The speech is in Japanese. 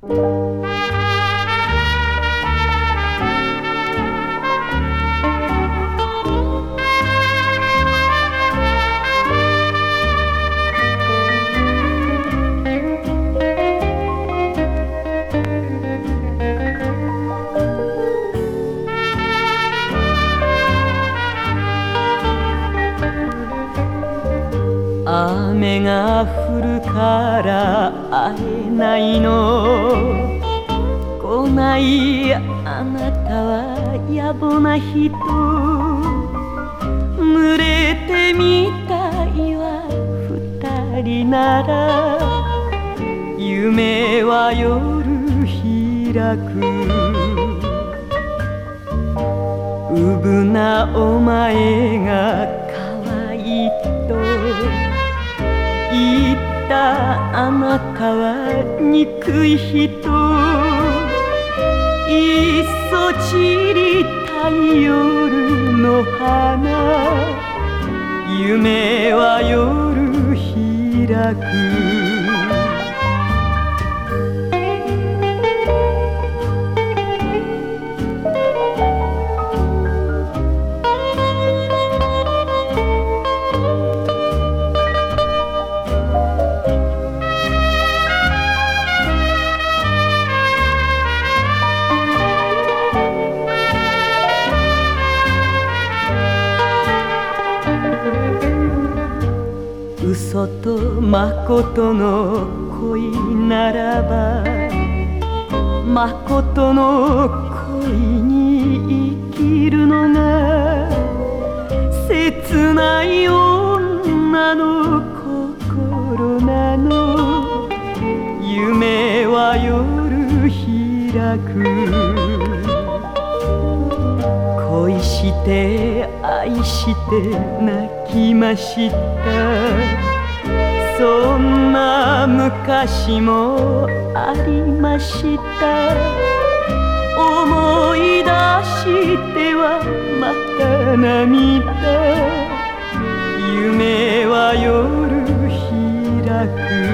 雨が降るから会えないの、来ないあなたは野暮な人、濡れてみたいわ二人なら、夢は夜開く。うぶなお前が可愛いと言ったあなたは憎い人、いっそ散りたい夜の花、夢は夜開く。嘘と誠の恋ならば、誠の恋に生きるのが切ない女の心なの。夢は夜開く。恋して愛して泣きました。そんな昔もありました。思い出してはまた涙。夢は夜開く。